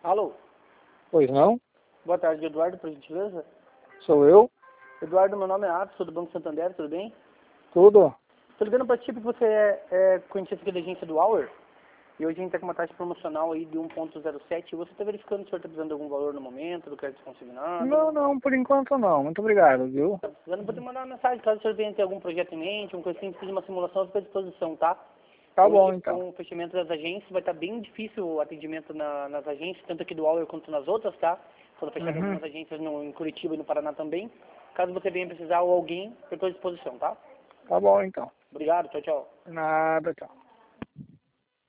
Alô? Pois não? Boa tarde, Eduardo, por gentileza. Sou eu? Eduardo, meu nome é Atos, sou do Banco Santander, tudo bem? Tudo? Tô ligando pra ti porque você é conhecido aqui da agência do Hour. E hoje a gente tá com uma taxa promocional aí de 1,07. E você tá verificando se o senhor tá precisando de algum valor no momento, do crédito consignado? Não, por enquanto não. Muito obrigado, viu? Tá precisando, pode mandar uma mensagem. Caso o senhor venha ter algum projeto em mente, uma coisa assim, precisa de uma simulação, fica à disposição, tá? Tá Hoje, bom, então. com o fechamento das agências, vai estar bem difícil o atendimento nas agências, tanto aqui do Hour quanto nas outras, tá? Foram fechadas Uhum. algumas agências em Curitiba e no Paraná também. Caso você venha precisar ou alguém, eu estou à disposição, tá? Tá bom, então. Obrigado, tchau, tchau. Nada, tchau.